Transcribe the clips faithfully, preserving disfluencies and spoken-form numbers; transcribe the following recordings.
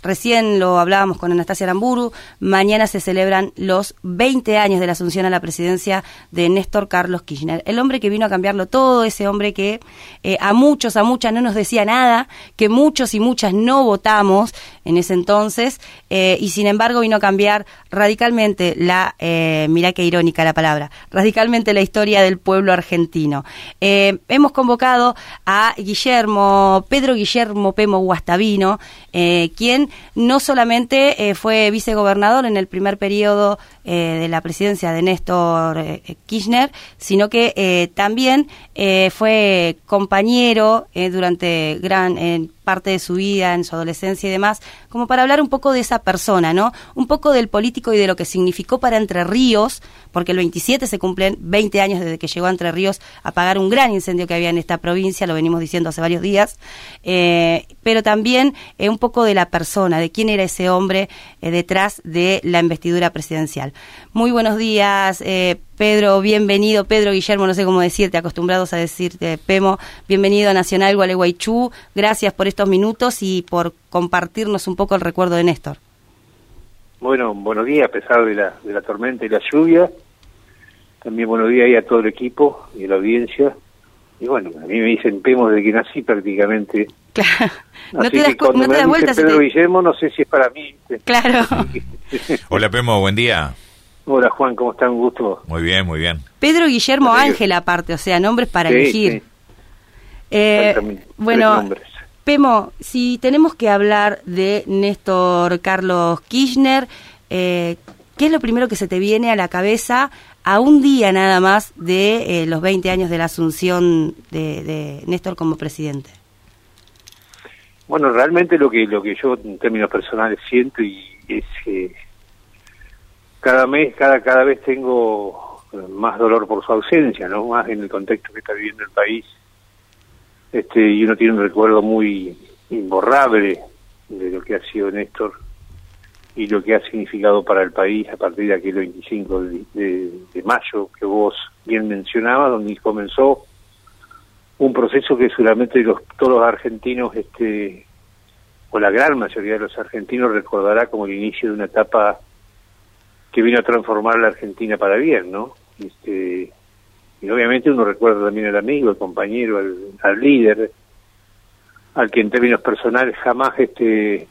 recién lo hablábamos con Anastasia Aramburu, mañana se celebran los veinte años de la asunción a la presidencia de Néstor Carlos Kirchner, el hombre que vino a cambiarlo todo, ese hombre que eh, a muchos, a muchas no nos decía nada, que muchos y muchas no votamos en ese entonces, eh, y sin embargo vino a cambiar radicalmente la, eh, mirá qué irónica la palabra, radicalmente la historia del pueblo argentino. Eh, hemos convocado a Guillermo, Pedro Guillermo Pemo Guastavino, eh, quien no solamente eh, fue vicegobernador en el primer periodo eh, de la presidencia de Néstor eh, Kirchner, sino que eh, también eh, fue compañero eh, durante gran eh, parte de su vida, en su adolescencia y demás, como para hablar un poco de esa persona, ¿no? Un poco del político y de lo que significó para Entre Ríos, porque el veintisiete se cumplen veinte años desde que llegó a Entre Ríos a apagar un gran incendio que había en esta provincia, lo venimos diciendo hace varios días, eh, pero también eh, un poco de la persona, de quién era ese hombre eh, detrás de la investidura presidencial. Muy buenos días, eh, Pedro, bienvenido, Pedro Guillermo, no sé cómo decirte, acostumbrados a decirte Pemo, bienvenido a Nacional Gualeguaychú, gracias por estos minutos y por compartirnos un poco el recuerdo de Néstor. Bueno, buenos días, a pesar de la, de la tormenta y la lluvia, también buenos días ahí a todo el equipo y a la audiencia, y bueno, a mí me dicen Pemo desde que nací prácticamente. Claro, no así te das, que cuando no te me das vueltas. Pedro te... Guillermo, no sé si es para mí. Claro. Hola Pemo, buen día. Hola Juan, ¿cómo están? Un gusto. Muy bien, muy bien. Pedro Guillermo Ángel aparte, o sea, nombres para sí, elegir. Sí. Eh, bueno, Pemo, si tenemos que hablar de Néstor Carlos Kirchner, eh, ¿qué es lo primero que se te viene a la cabeza a un día nada más de eh, los veinte años de la asunción de, de Néstor como presidente? Bueno, realmente lo que lo que yo en términos personales siento y es que cada mes, cada cada vez tengo más dolor por su ausencia, ¿no? Más en el contexto que está viviendo el país. Este, y uno tiene un recuerdo muy imborrable de lo que ha sido Néstor y lo que ha significado para el país a partir de aquel veinticinco de, de, de mayo que vos bien mencionabas, donde comenzó un proceso que seguramente los, todos los argentinos, este, o la gran mayoría de los argentinos recordará como el inicio de una etapa que vino a transformar la Argentina para bien, ¿no? Este, y obviamente uno recuerda también al amigo, al compañero, al, al líder, al que en términos personales jamás este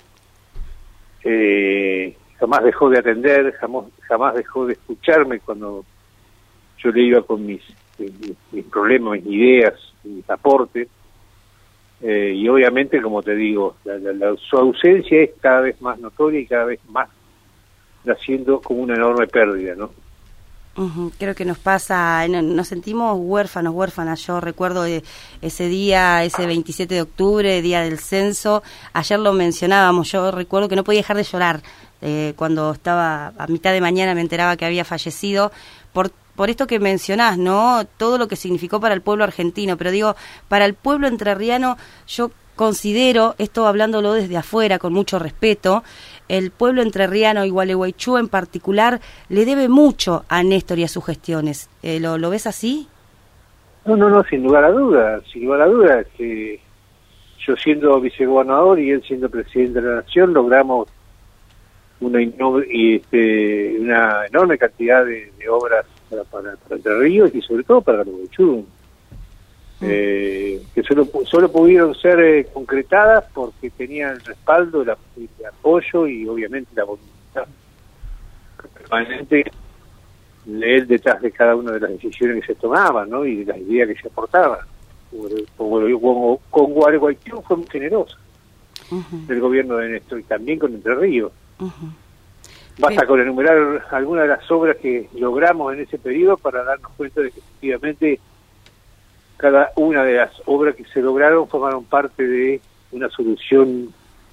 eh, jamás dejó de atender, jamás jamás dejó de escucharme cuando yo le iba con mis, mis, mis problemas, mis ideas, mis aportes, eh, y obviamente, como te digo, la, la, la, su ausencia es cada vez más notoria y cada vez más haciendo como una enorme pérdida, ¿no? Uh-huh. Creo que nos pasa, nos sentimos huérfanos, huérfanas. Yo recuerdo ese día, ese veintisiete de octubre, día del censo, ayer lo mencionábamos, yo recuerdo que no podía dejar de llorar eh, cuando estaba a mitad de mañana, me enteraba que había fallecido, por, por esto que mencionás, ¿no? Todo lo que significó para el pueblo argentino, pero digo, para el pueblo entrerriano, yo considero, esto hablándolo desde afuera con mucho respeto, el pueblo entrerriano y Gualeguaychú en particular le debe mucho a Néstor y a sus gestiones. Eh, ¿lo, ¿Lo ves así? No, no, no, sin lugar a dudas, sin lugar a dudas. Que yo siendo vicegobernador y él siendo presidente de la Nación logramos una, y este, una enorme cantidad de, de obras para, para, para Entre Ríos y sobre todo para Gualeguaychú. Eh, que solo solo pudieron ser eh, concretadas porque tenían el respaldo, el, el apoyo y obviamente la voluntad permanente de él detrás de cada una de las decisiones que se tomaban, ¿no? Y de las ideas que se aportaban. Con, con Gualeguaychú fue muy generoso uh-huh. el gobierno de Néstor y también con Entre Ríos. Uh-huh. Basta sí. con enumerar algunas de las obras que logramos en ese periodo para darnos cuenta de que efectivamente cada una de las obras que se lograron formaron parte de una solución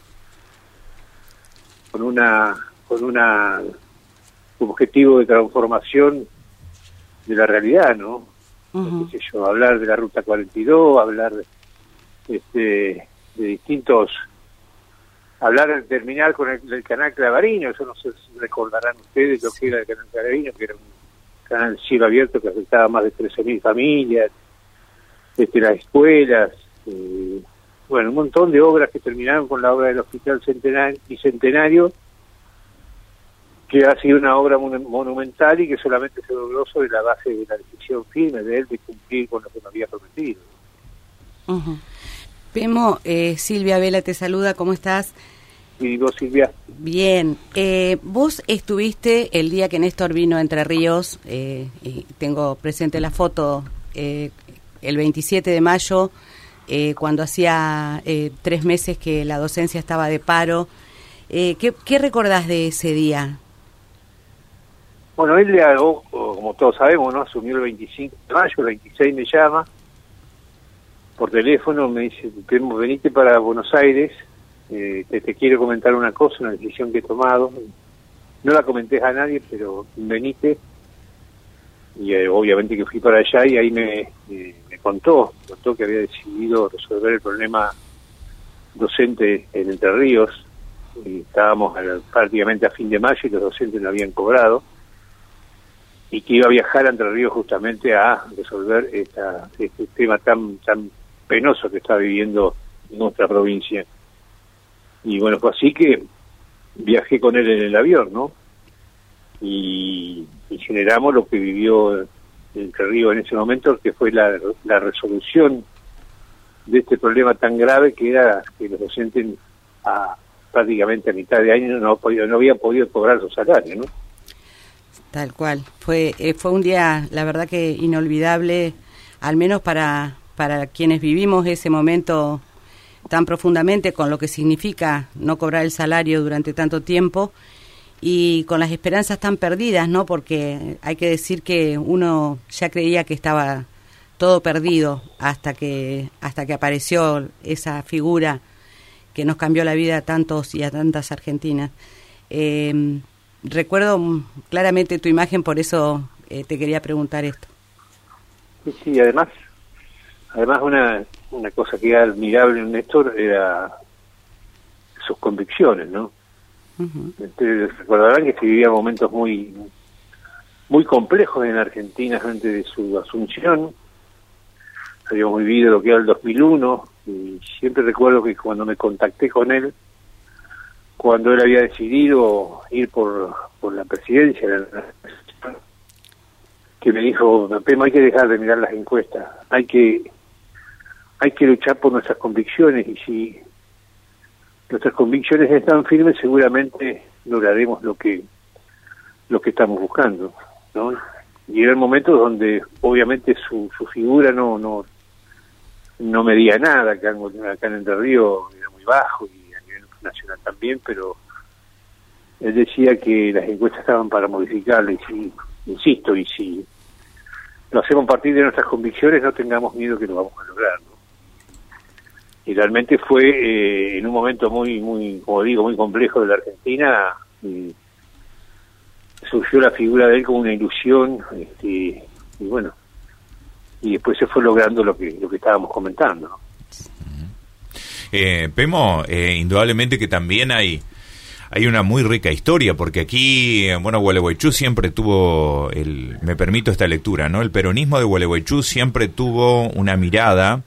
con una con una objetivo de transformación de la realidad, ¿no? Uh-huh. ¿Qué sé yo? Hablar de la Ruta cuarenta y dos, hablar este, de distintos, hablar de terminar con el, el canal Clavarino, eso no sé si recordarán ustedes lo que era el canal Clavarino, que era un canal cielo abierto que afectaba a más de trece mil familias, este, las escuelas, eh, bueno, un montón de obras que terminaron con la obra del Hospital Centenario, Bicentenario, que ha sido una obra mon monumental y que solamente se logró sobre la base de la decisión firme de él de cumplir con lo que nos había prometido. Uh-huh. Pemo, eh, Silvia Vela te saluda, ¿cómo estás? Y vos, Silvia. Bien, eh, vos estuviste el día que Néstor vino a Entre Ríos, eh, y tengo presente la foto, eh, el veintisiete de mayo, eh, cuando hacía eh, tres meses que la docencia estaba de paro. Eh, ¿qué, ¿Qué recordás de ese día? Bueno, él le hago, como todos sabemos, ¿no? Asumió el veinticinco de mayo, el veintiséis me llama por teléfono, me dice, venite para Buenos Aires, eh, te, te quiero comentar una cosa, una decisión que he tomado. No la comenté a nadie, pero venite. Y eh, obviamente que fui para allá y ahí me, eh, me contó, me contó que había decidido resolver el problema docente en Entre Ríos. Y estábamos a, prácticamente a fin de mayo y los docentes no habían cobrado. Y que iba a viajar a Entre Ríos justamente a resolver esta, este tema tan tan penoso que está viviendo nuestra provincia. Y bueno, fue así que viajé con él en el avión, ¿no? Y, y generamos lo que vivió Entre Ríos en ese momento, que fue la, la resolución de este problema tan grave que era que los docentes a, prácticamente a mitad de año no, podido, no habían podido cobrar su salario, ¿no? Tal cual. Fue eh, fue un día, la verdad que inolvidable, al menos para, para quienes vivimos ese momento tan profundamente, con lo que significa no cobrar el salario durante tanto tiempo y con las esperanzas tan perdidas, ¿no? Porque hay que decir que uno ya creía que estaba todo perdido hasta que hasta que apareció esa figura que nos cambió la vida a tantos y a tantas argentinas. Eh, recuerdo claramente tu imagen, por eso eh, te quería preguntar esto. Sí, sí, además, además una, una cosa que era admirable en Néstor era sus convicciones, ¿no? Uh-huh. Ustedes recordarán que se vivía momentos muy muy complejos en Argentina antes de su asunción. Habíamos vivido lo que era el dos mil uno y siempre recuerdo que cuando me contacté con él, cuando él había decidido ir por, por la presidencia, que me dijo, Pemo, hay que dejar de mirar las encuestas, hay que hay que luchar por nuestras convicciones, y si nuestras convicciones están firmes, seguramente lograremos lo que lo que estamos buscando, ¿no? Y eran momentos donde obviamente su, su figura no no no medía nada, acá en, acá en Entre Ríos era muy bajo y a nivel nacional también, pero él decía que las encuestas estaban para modificarlo, y si, insisto, y si lo hacemos a partir de nuestras convicciones, no tengamos miedo que lo vamos a lograr, ¿no? Y realmente fue eh, en un momento muy, muy, como digo, muy complejo de la Argentina, y surgió la figura de él como una ilusión, este, y bueno, y después se fue logrando lo que lo que estábamos comentando, ¿no? Eh, Pemo, eh, indudablemente que también hay hay una muy rica historia, porque aquí, bueno, Gualeguaychú siempre tuvo, el, me permito esta lectura, ¿no? El peronismo de Gualeguaychú siempre tuvo una mirada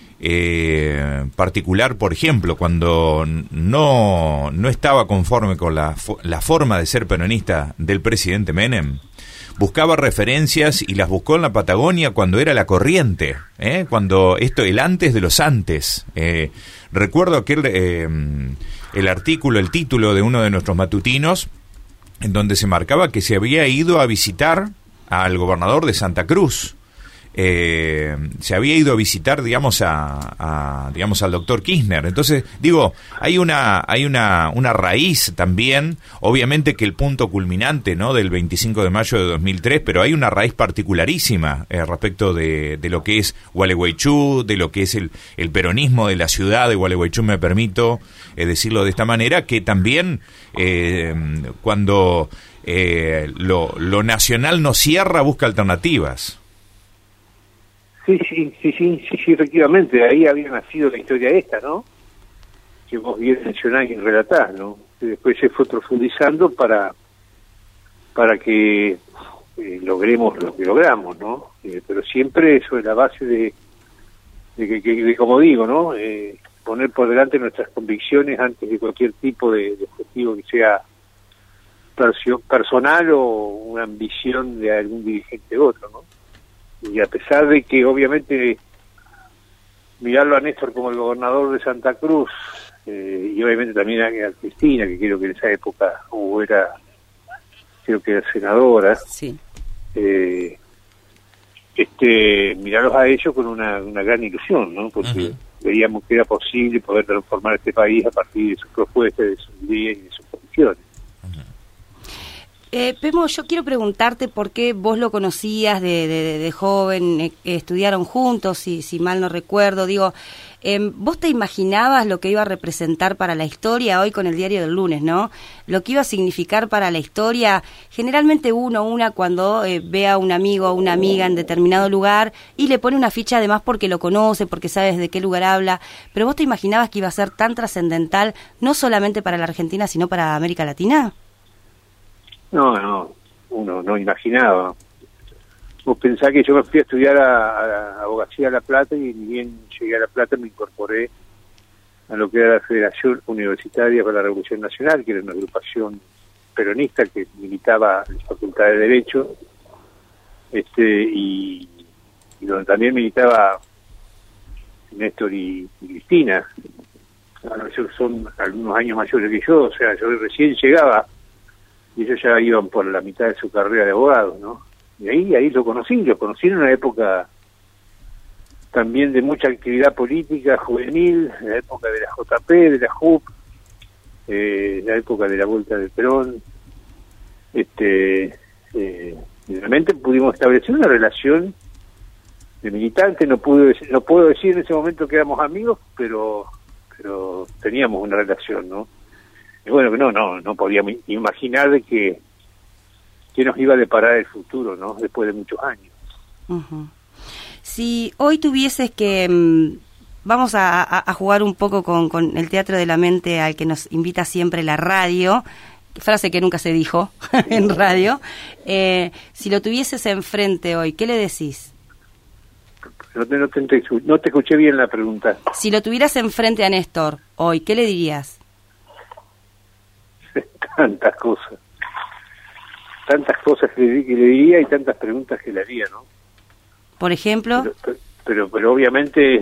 eh, particular, por ejemplo, cuando no, no estaba conforme con la, la forma de ser peronista del presidente Menem, buscaba referencias y las buscó en la Patagonia cuando era la corriente, ¿eh? Cuando esto, el antes de los antes. Eh, recuerdo aquel, eh, el artículo, el título de uno de nuestros matutinos, en donde se marcaba que se había ido a visitar al gobernador de Santa Cruz. Eh, se había ido a visitar, digamos, a, a digamos al doctor Kirchner. Entonces, digo, hay una hay una una raíz también, obviamente que el punto culminante, ¿no?, del veinticinco de mayo de dos mil tres, pero hay una raíz particularísima eh, respecto de, de lo que es Gualeguaychú, de lo que es el, el peronismo de la ciudad de Gualeguaychú, me permito eh, decirlo de esta manera, que también eh, cuando eh, lo, lo nacional no cierra, busca alternativas. Sí, sí, sí, sí, sí, sí, efectivamente, ahí había nacido la historia esta, ¿no? Que vos bien mencionás y relatás, ¿no? Que después se fue profundizando para para que eh, logremos lo que logramos, ¿no? Eh, pero siempre sobre la base de, de que, que de, como digo, ¿no? Eh, poner por delante nuestras convicciones antes de cualquier tipo de, de objetivo que sea perso- personal o una ambición de algún dirigente u otro, ¿no? Y a pesar de que obviamente mirarlo a Néstor como el gobernador de Santa Cruz, eh, y obviamente también a, a Cristina, que creo que en esa época o era, creo que era senadora, sí. eh, este mirarlos a ellos con una, una gran ilusión, ¿no? Porque uh-huh. veíamos que era posible poder transformar este país a partir de sus propuestas, de sus ideas y de sus condiciones. Eh, Pemo, yo quiero preguntarte por qué vos lo conocías de, de, de joven, eh, estudiaron juntos, si, si mal no recuerdo, digo, eh, ¿vos te imaginabas lo que iba a representar para la historia hoy con el diario del lunes, no? Lo que iba a significar para la historia, generalmente uno, una cuando eh, ve a un amigo o una amiga en determinado lugar y le pone una ficha además porque lo conoce, porque sabe de qué lugar habla, pero ¿vos te imaginabas que iba a ser tan trascendental, no solamente para la Argentina, sino para América Latina? No, no, uno no imaginaba. Vos pensás que yo me fui a estudiar a, a, a abogacía a La Plata y ni bien llegué a La Plata me incorporé a lo que era la Federación Universitaria para la Revolución Nacional, que era una agrupación peronista que militaba en la Facultad de Derecho, este y, y donde también militaba Néstor y, y Cristina. Bueno, ellos son algunos años mayores que yo, o sea, yo recién llegaba y ellos ya iban por la mitad de su carrera de abogado, ¿no? Y ahí ahí lo conocí, lo conocí en una época también de mucha actividad política juvenil, en la época de la J P, de la J U P, eh, la época de la Vuelta del Perón. Este, eh, realmente pudimos establecer una relación de militante, no pude no puedo decir en ese momento que éramos amigos, pero pero teníamos una relación, ¿no? Y bueno, no, no, no podíamos imaginar de que, que nos iba a deparar el futuro, ¿no? Después de muchos años. Uh-huh. Si hoy tuvieses que, um, vamos a, a, a jugar un poco con, con el teatro de la mente al que nos invita siempre la radio, frase que nunca se dijo en radio, eh, si lo tuvieses enfrente hoy, ¿qué le decís? No te, no, te, no te escuché bien la pregunta. Si lo tuvieras enfrente a Néstor hoy, ¿qué le dirías? Tantas cosas, tantas cosas que le, que le diría y tantas preguntas que le haría, ¿no? Por ejemplo. Pero, pero, pero obviamente,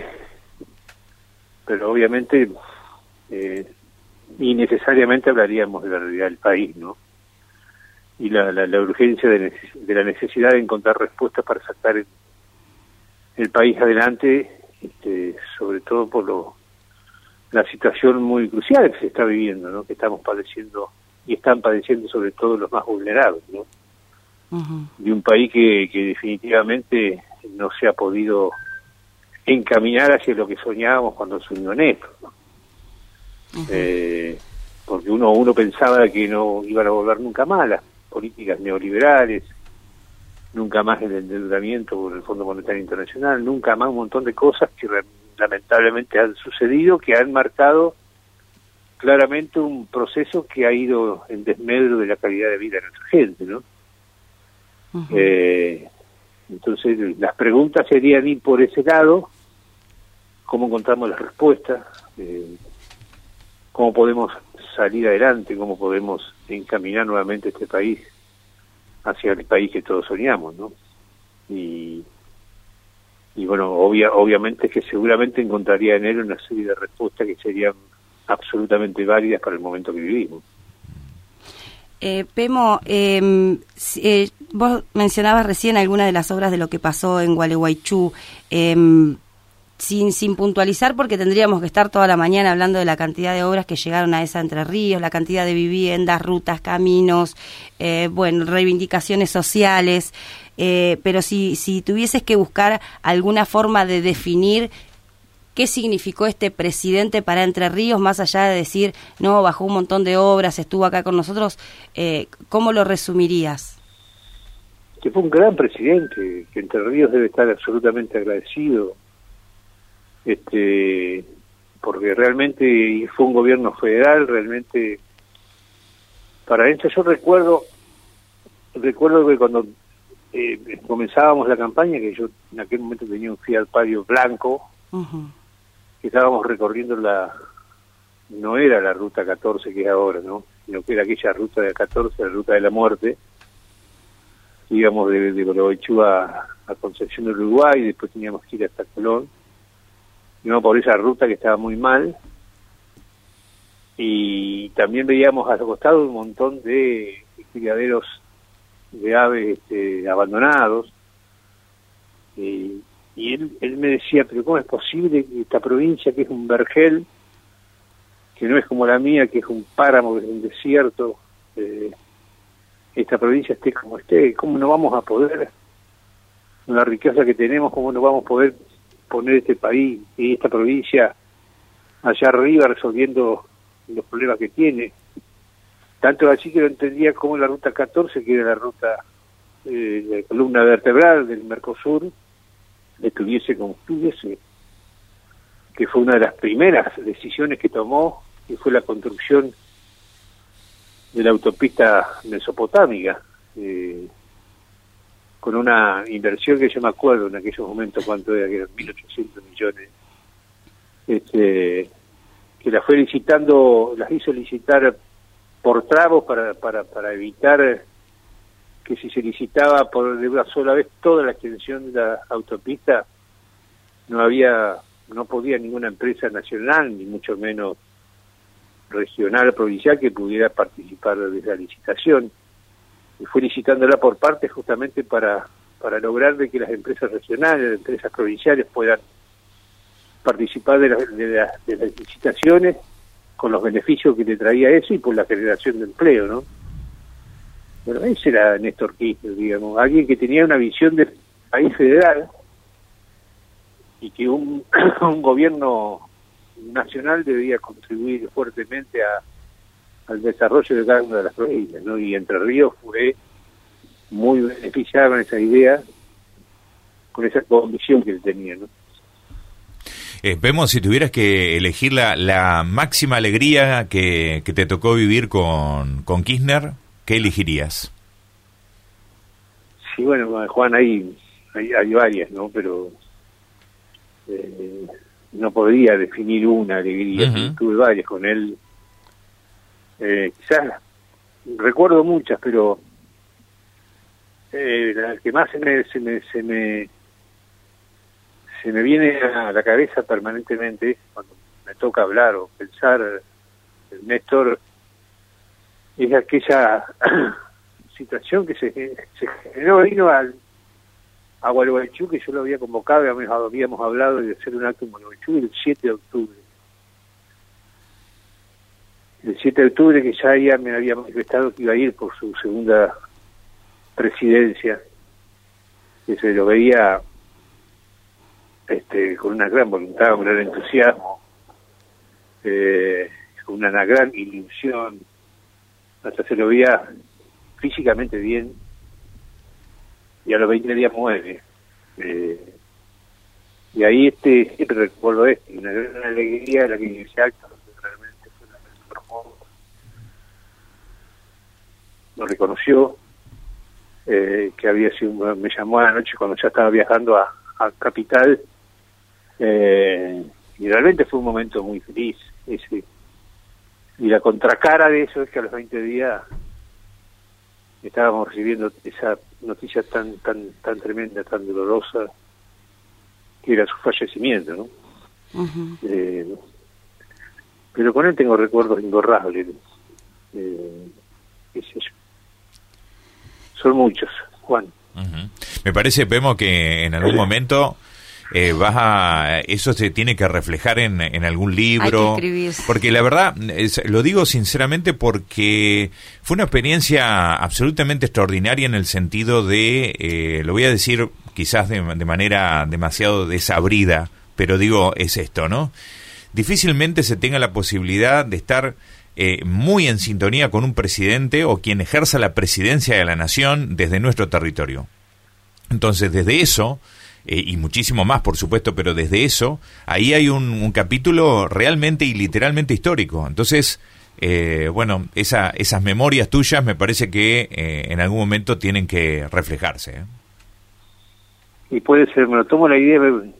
pero obviamente, eh, innecesariamente hablaríamos de la realidad del país, ¿no? Y la, la, la urgencia de, neces- de la necesidad de encontrar respuestas para sacar el, el país adelante, este, sobre todo por lo la situación muy crucial que se está viviendo, ¿no? Que estamos padeciendo y están padeciendo sobre todo los más vulnerables, ¿no? Uh-huh. De un país que, que definitivamente no se ha podido encaminar hacia lo que soñábamos cuando se unió Néstor, ¿no? Uh-huh. eh, porque uno uno pensaba que no iban a volver nunca más las políticas neoliberales, nunca más el endeudamiento por el Fondo Monetario Internacional, nunca más un montón de cosas que lamentablemente han sucedido, que han marcado claramente un proceso que ha ido en desmedro de la calidad de vida de nuestra gente, ¿no? Uh-huh. Eh, entonces, las preguntas serían ir por ese lado, cómo encontramos las respuestas, eh, cómo podemos salir adelante, cómo podemos encaminar nuevamente este país hacia el país que todos soñamos, ¿no? Y Y bueno, obvia, obviamente que seguramente encontraría en él una serie de respuestas que serían absolutamente válidas para el momento que vivimos. Eh, Pemo, eh, eh, vos mencionabas recién algunas de las obras de lo que pasó en Gualeguaychú, eh, sin, sin puntualizar porque tendríamos que estar toda la mañana hablando de la cantidad de obras que llegaron a esa Entre Ríos, la cantidad de viviendas, rutas, caminos, eh, bueno, reivindicaciones sociales. Eh, pero si, si tuvieses que buscar alguna forma de definir qué significó este presidente para Entre Ríos, más allá de decir, no, bajó un montón de obras, estuvo acá con nosotros, eh, ¿cómo lo resumirías? Que fue un gran presidente, que Entre Ríos debe estar absolutamente agradecido, este, porque realmente fue un gobierno federal, realmente, para eso yo recuerdo, recuerdo que cuando Eh, comenzábamos la campaña, que yo en aquel momento tenía un Fiat Palio blanco, uh-huh. estábamos recorriendo la, no era la ruta catorce que es ahora, ¿no? Sino que era aquella ruta de catorce, la ruta de la muerte. Íbamos de, de Gualeguaychú a, a Concepción del Uruguay, y después teníamos que ir hasta Colón. Íbamos por esa ruta que estaba muy mal, y también veíamos a los costados un montón de criaderos de aves este, abandonados, y, y él, él me decía, pero ¿cómo es posible que esta provincia, que es un vergel, que no es como la mía, que es un páramo, que es un desierto, eh, esta provincia esté como esté? ¿Cómo no vamos a poder, con la riqueza que tenemos, cómo no vamos a poder poner este país y esta provincia allá arriba resolviendo los problemas que tiene? Tanto así que no entendía cómo la ruta catorce, que era la ruta, eh, la columna vertebral del Mercosur, estuviese como estuviese, que fue una de las primeras decisiones que tomó, que fue la construcción de la autopista mesopotámica, eh, con una inversión que yo me acuerdo en aquellos momentos cuánto era, que eran mil ochocientos millones, este, que la fue licitando, las hizo licitar por tramos para, para, para evitar que si se licitaba por de una sola vez toda la extensión de la autopista, no había, no podía ninguna empresa nacional, ni mucho menos regional o provincial, que pudiera participar de la licitación. Y fue licitándola por partes justamente para, para lograr de que las empresas regionales, las empresas provinciales puedan participar de, la, de, la, de las licitaciones, con los beneficios que le traía eso y por la generación de empleo, ¿no? Bueno, ese era Néstor Kirchner, digamos, alguien que tenía una visión de país federal, y que un, un gobierno nacional debía contribuir fuertemente a, al desarrollo de cada una de las provincias, ¿no? Y Entre Ríos fue muy beneficiada con esa idea, con esa convicción que él tenía, ¿no? Eh, vemos, si tuvieras que elegir la, la máxima alegría que, que te tocó vivir con, con Kirchner, ¿qué elegirías? Sí, bueno, Juan, hay, hay, hay varias, ¿no? Pero eh, no podría definir una alegría. Uh-huh. Tuve varias con él. Eh, quizás recuerdo muchas, pero eh, la que más se me, se me, se me se me viene a la cabeza permanentemente cuando me toca hablar o pensar el Néstor, es aquella situación que se, se generó, vino al, a Gualeguaychú, que yo lo había convocado, y habíamos, habíamos hablado de hacer un acto en Gualeguaychú el siete de octubre. El siete de octubre, que ya ella me había manifestado que iba a ir por su segunda presidencia, que se lo veía este, con una gran voluntad, un gran entusiasmo, eh, con una, una gran ilusión, hasta se lo veía físicamente bien, y a los veinte días muere. Eh, y ahí este siempre recuerdo esto, una gran alegría la que ese acto realmente fue la que formó, lo reconoció, eh, que había sido, me llamó a la noche cuando ya estaba viajando a, a Capital, eh, y realmente fue un momento muy feliz ese. Y la contracara de eso es que a los veinte días estábamos recibiendo esa noticia tan tan tan tremenda, tan dolorosa, que era su fallecimiento, ¿no? Uh-huh. Eh, pero con él tengo recuerdos imborrables. Eh, qué sé yo. Son muchos, Juan. Uh-huh. Me parece, Pemo, que en algún momento eh, vas a eso se tiene que reflejar en, en algún libro, porque la verdad es, lo digo sinceramente porque fue una experiencia absolutamente extraordinaria en el sentido de eh, lo voy a decir quizás de, de manera demasiado desabrida, pero digo, es esto, ¿no? Difícilmente se tenga la posibilidad de estar eh, muy en sintonía con un presidente o quien ejerza la presidencia de la nación desde nuestro territorio. Entonces, desde eso, eh, y muchísimo más, por supuesto, pero desde eso, ahí hay un, un capítulo realmente y literalmente histórico. Entonces, eh, bueno, esa, esas memorias tuyas me parece que eh, en algún momento tienen que reflejarse, ¿eh? Y puede ser, me lo tomo la idea,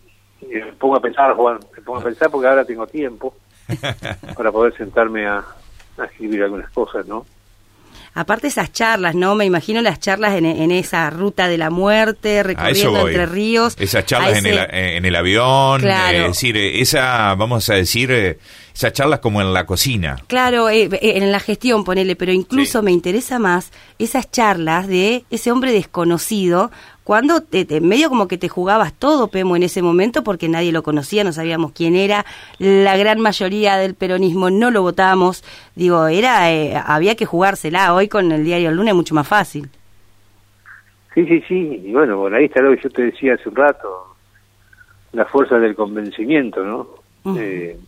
me pongo a pensar, Juan, me pongo a pensar porque ahora tengo tiempo para poder sentarme a, a escribir algunas cosas, ¿no? Aparte esas charlas, ¿no? Me imagino las charlas en, en esa ruta de la muerte, recorriendo Entre Ríos. Esas charlas ese... en, el, en el avión, claro. eh, es decir, esa, vamos a decir, eh, esas charlas como en la cocina. Claro, eh, en la gestión, ponele, pero incluso sí. me interesa más esas charlas de ese hombre desconocido, cuando te, te, medio como que te jugabas todo, Pemo, en ese momento, porque nadie lo conocía, no sabíamos quién era, la gran mayoría del peronismo no lo votamos, digo, era eh, había que jugársela. Hoy con el diario El Lunes es mucho más fácil. Sí, sí, sí, y bueno, bueno, ahí está lo que yo te decía hace un rato, la fuerza del convencimiento, ¿no? Uh-huh. eh,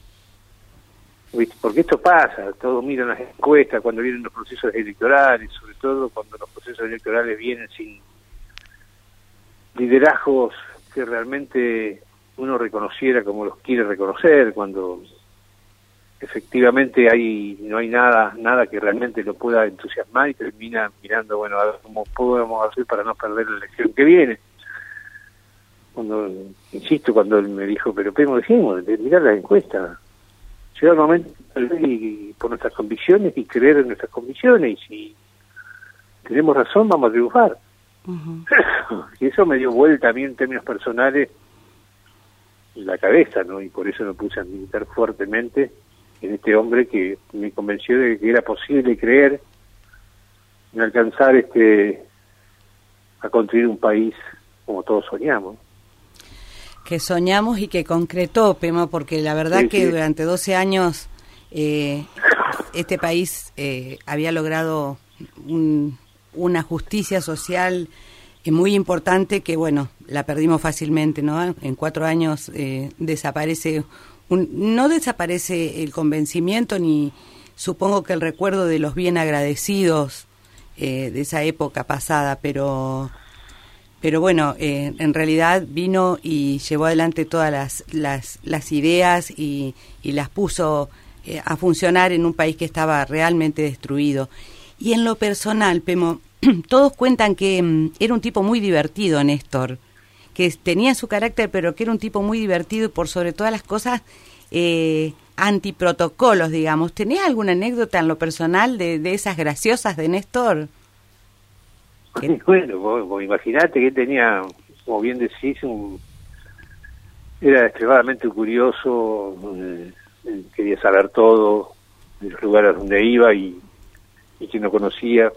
porque esto pasa, todos miran las encuestas cuando vienen los procesos electorales, sobre todo cuando los procesos electorales vienen sin liderazgos que realmente uno reconociera como los quiere reconocer, cuando efectivamente hay no hay nada nada que realmente lo pueda entusiasmar y termina mirando, bueno, a ver cómo podemos hacer para no perder la elección que viene. Cuando, insisto, cuando él me dijo, pero Pemo, decimos, de mirar las encuestas, llega el momento de ir por nuestras convicciones y creer en nuestras convicciones, y si tenemos razón vamos a triunfar. Uh-huh. Y eso me dio vuelta a mí en términos personales en la cabeza, ¿no? Y por eso me puse a militar fuertemente en este hombre que me convenció de que era posible creer en alcanzar este a construir un país como todos soñamos. Que soñamos y que concretó, Pemo, porque la verdad sí, que sí. durante doce años eh, este país eh, había logrado un una justicia social eh, muy importante que, bueno, la perdimos fácilmente, ¿no? En cuatro años eh, desaparece, un, no desaparece el convencimiento ni supongo que el recuerdo de los bien agradecidos eh, de esa época pasada, pero pero bueno, eh, en realidad vino y llevó adelante todas las, las, las ideas y, y las puso eh, a funcionar en un país que estaba realmente destruido. Y en lo personal, Pemo, todos cuentan que um, era un tipo muy divertido, Néstor, que tenía su carácter, pero que era un tipo muy divertido y por sobre todas las cosas eh, antiprotocolos, digamos. ¿Tenés alguna anécdota en lo personal de, de esas graciosas de Néstor? Bueno, vos, vos imaginate que tenía, como bien decís, un, era extremadamente curioso, eh, quería saber todo de los lugares donde iba y y que no conocía,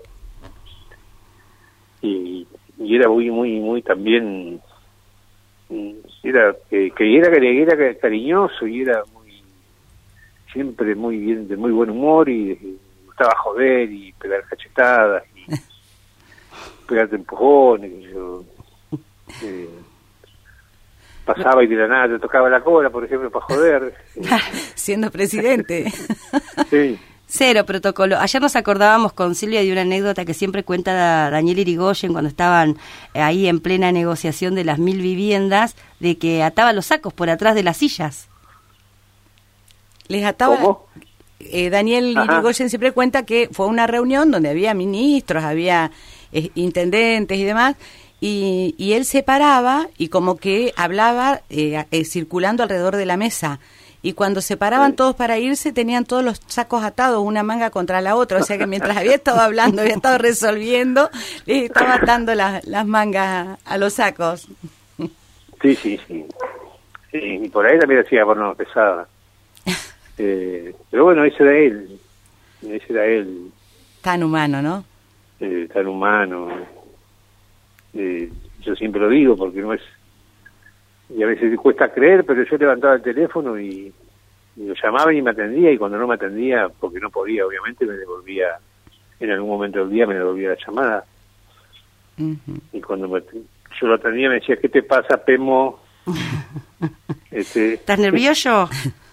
y, y era muy muy muy también era que, que era que era cariñoso y era muy siempre muy bien, de muy buen humor, y, y gustaba joder y pegar cachetadas y pegarte empujones y yo, eh, pasaba y de la nada te tocaba la cola, por ejemplo, para joder. Siendo presidente. Sí. Cero protocolo. Ayer nos acordábamos con Silvia de una anécdota que siempre cuenta Daniel Irigoyen cuando estaban ahí en plena negociación de las mil viviendas, de que ataba los sacos por atrás de las sillas. Les ataba... ¿Cómo? Eh, Daniel Ajá. Irigoyen siempre cuenta que fue una reunión donde había ministros, había eh, intendentes y demás, y, y él se paraba y como que hablaba eh, eh, circulando alrededor de la mesa. Y cuando se paraban todos para irse, tenían todos los sacos atados, una manga contra la otra. O sea que mientras había estado hablando, había estado resolviendo, les estaba atando las, las mangas a los sacos. Sí, sí, sí. Sí, y por ahí también hacía porno pesada. Eh, pero bueno, ese era él. Ese era él. Tan humano, ¿no? Eh, tan humano. Eh, yo siempre lo digo porque no es... Y a veces cuesta creer, pero yo levantaba el teléfono y, y lo llamaba y me atendía, y cuando no me atendía, porque no podía, obviamente, me devolvía, en algún momento del día me devolvía la llamada. Uh-huh. Y cuando me, yo lo atendía me decía, ¿qué te pasa, Pemo? este, ¿Estás nervioso?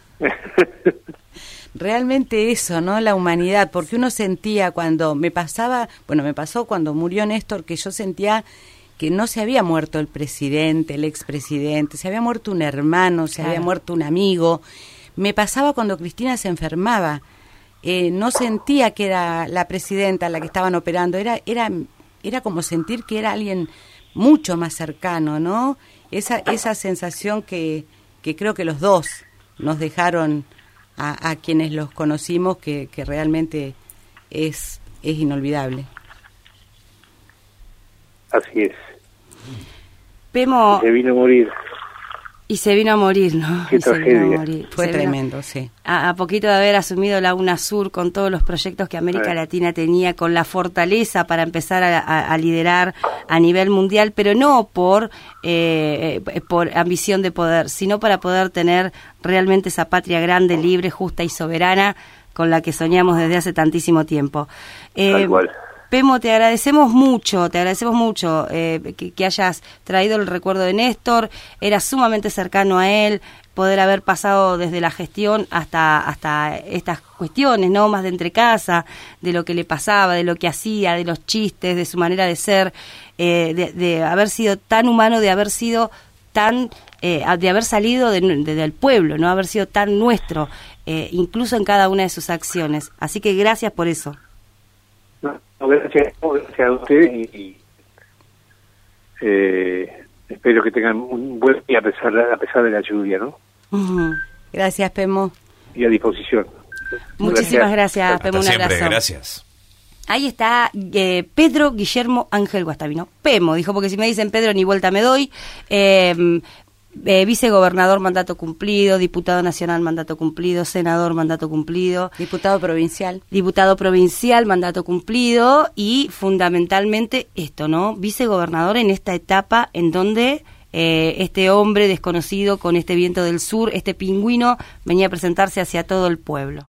Realmente eso, ¿no? La humanidad, porque uno sentía cuando me pasaba, bueno, me pasó cuando murió Néstor, que yo sentía que no se había muerto el presidente, el expresidente, se había muerto un hermano, se claro. había muerto un amigo. Me pasaba cuando Cristina se enfermaba, eh, no sentía que era la presidenta la que estaban operando, era era era como sentir que era alguien mucho más cercano, ¿no? Esa esa sensación que que creo que los dos nos dejaron a, a quienes los conocimos, que, que realmente es, es inolvidable. Así es. Pemo, Se vino a morir. y se vino a morir, ¿no? Qué Y se tragedia. vino a morir. Fue Se vino- tremendo, sí. A, a poquito de haber asumido la UNASUR con todos los proyectos que América Sí. Latina tenía, con la fortaleza para empezar a, a- a liderar a nivel mundial, pero no por, eh, eh, por ambición de poder, sino para poder tener realmente esa patria grande, libre, justa y soberana con la que soñamos desde hace tantísimo tiempo. Eh, Tal cual. Pemo, te agradecemos mucho, te agradecemos mucho eh, que, que hayas traído el recuerdo de Néstor. Era sumamente cercano a él, poder haber pasado desde la gestión hasta hasta estas cuestiones, ¿no? Más de entre casa, de lo que le pasaba, de lo que hacía, de los chistes, de su manera de ser, eh, de, de haber sido tan humano, de haber sido tan, eh, de haber salido de, de- del pueblo, ¿no? Haber sido tan nuestro, eh, incluso en cada una de sus acciones. Así que gracias por eso. No, no, gracias, no, gracias a ustedes y, y, eh, espero que tengan un buen día a pesar, de- a pesar de la lluvia, ¿no? Ujú. Gracias, Pemo. Y a disposición. Muchísimas gracias, Hasta Pemo, un siempre, abrazo. gracias. Ahí está eh, Pedro Guillermo Ángel Guastavino. Pemo, dijo, porque si me dicen Pedro ni vuelta me doy. Eh, eh, vicegobernador, mandato cumplido. Diputado nacional, mandato cumplido. Senador, mandato cumplido. Diputado provincial. Diputado provincial, mandato cumplido. Y fundamentalmente esto, ¿no? Vicegobernador en esta etapa en donde eh, este hombre desconocido con este viento del sur, este pingüino, venía a presentarse hacia todo el pueblo.